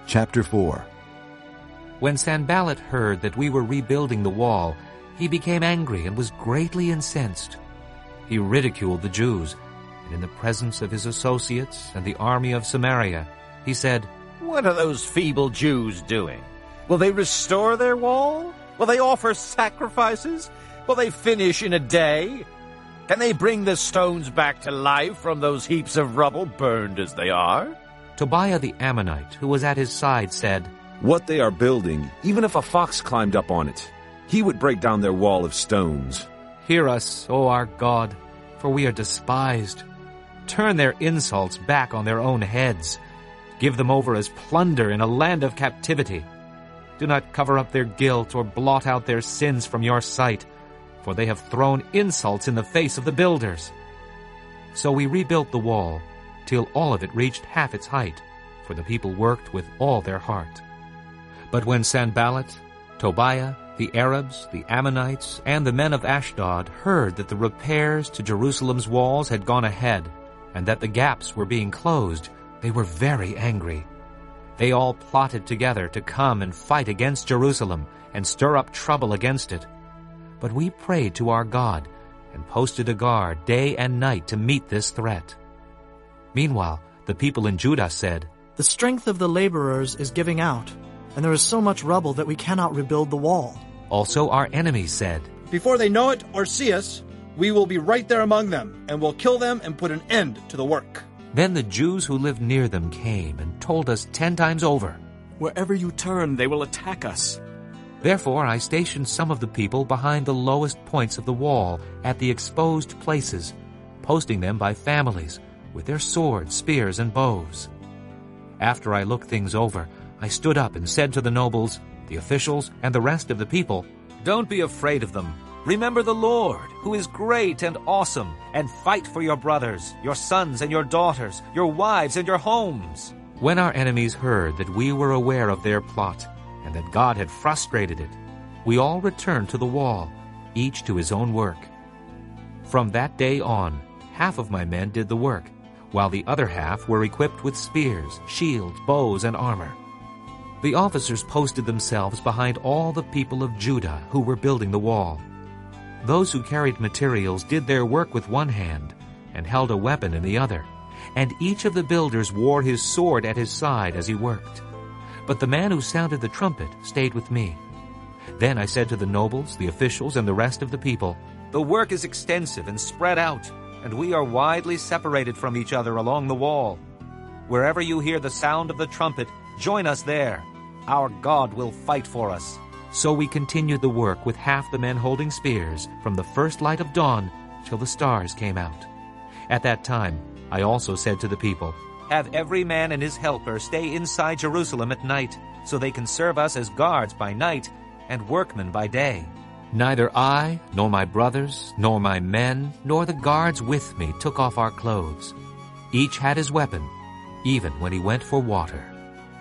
Chapter 4. When Sanballat heard that we were rebuilding the wall, he became angry and was greatly incensed. He ridiculed the Jews, and in the presence of his associates and the army of Samaria, he said, "What are those feeble Jews doing? Will they restore their wall? Will they offer sacrifices? Will they finish in a day? Can they bring the stones back to life from those heaps of rubble, burned as they are?" Tobiah the Ammonite, who was at his side, said, "What they are building, even if a fox climbed up on it, he would break down their wall of stones." "Hear us, O our God, for we are despised. Turn their insults back on their own heads. Give them over as plunder in a land of captivity. Do not cover up their guilt or blot out their sins from your sight, for they have thrown insults in the face of the builders." So we rebuilt the wall, till all of it reached half its height, for the people worked with all their heart. But when Sanballat, Tobiah, the Arabs, the Ammonites, and the men of Ashdod heard that the repairs to Jerusalem's walls had gone ahead, and that the gaps were being closed, they were very angry. They all plotted together to come and fight against Jerusalem and stir up trouble against it. But we prayed to our God and posted a guard day and night to meet this threat. Meanwhile, the people in Judah said, "The strength of the laborers is giving out, and there is so much rubble that we cannot rebuild the wall." Also our enemies said, "Before they know it or see us, we will be right there among them, and will kill them and put an end to the work." Then the Jews who lived near them came and told us 10 times over, "Wherever you turn, they will attack us." Therefore I stationed some of the people behind the lowest points of the wall at the exposed places, posting them by families, with their swords, spears, and bows. After I looked things over, I stood up and said to the nobles, the officials, and the rest of the people, "Don't be afraid of them. Remember the Lord, who is great and awesome, and fight for your brothers, your sons and your daughters, your wives and your homes." When our enemies heard that we were aware of their plot, and that God had frustrated it, we all returned to the wall, each to his own work. From that day on, half of my men did the work, while the other half were equipped with spears, shields, bows, and armor. The officers posted themselves behind all the people of Judah who were building the wall. Those who carried materials did their work with one hand and held a weapon in the other, and each of the builders wore his sword at his side as he worked. But the man who sounded the trumpet stayed with me. Then I said to the nobles, the officials, and the rest of the people, "The work is extensive and spread out, and we are widely separated from each other along the wall. Wherever you hear the sound of the trumpet, join us there. Our God will fight for us." So we continued the work with half the men holding spears from the first light of dawn till the stars came out. At that time I also said to the people, "Have every man and his helper stay inside Jerusalem at night, so they can serve us as guards by night and workmen by day." Neither I, nor my brothers, nor my men, nor the guards with me took off our clothes. Each had his weapon, even when he went for water.